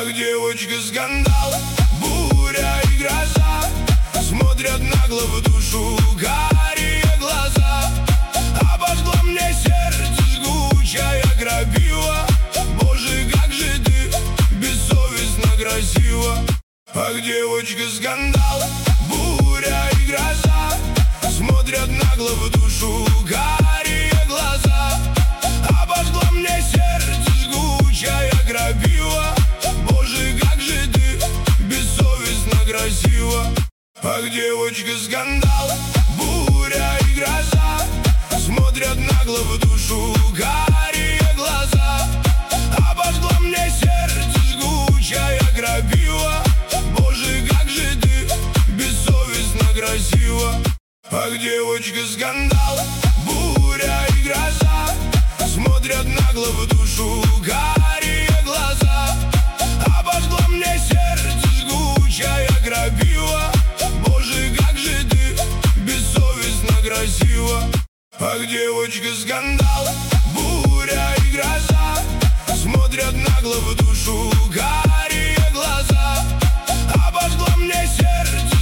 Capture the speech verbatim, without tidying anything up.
Как девочка скандал, буря и гроза, смотрят нагло в душу карие глаза. Обожгла мне сердце жгучая крапива. Боже, как же ты бессовестно красива. Как девочка скандал, буря и гроза, смотрят нагло в душу карие глаза. Обожгла мне сердце жгучая крапива. Боже, как же ты бессовестно красива. Как девочка скандал, буря и гроза, смотрят нагло в душу карие глаза. Обожгла мне сердце жгучая крапива. Боже, как же ты бессовестно красива. Как девочка скандал, буря и гроза, смотрят нагло в душу карие глаза. Обожгла мне сердце жгучая крапива. Боже, как же ты бессовестно красива. Как девочка скандал, буря и гроза, смотрят нагло в душу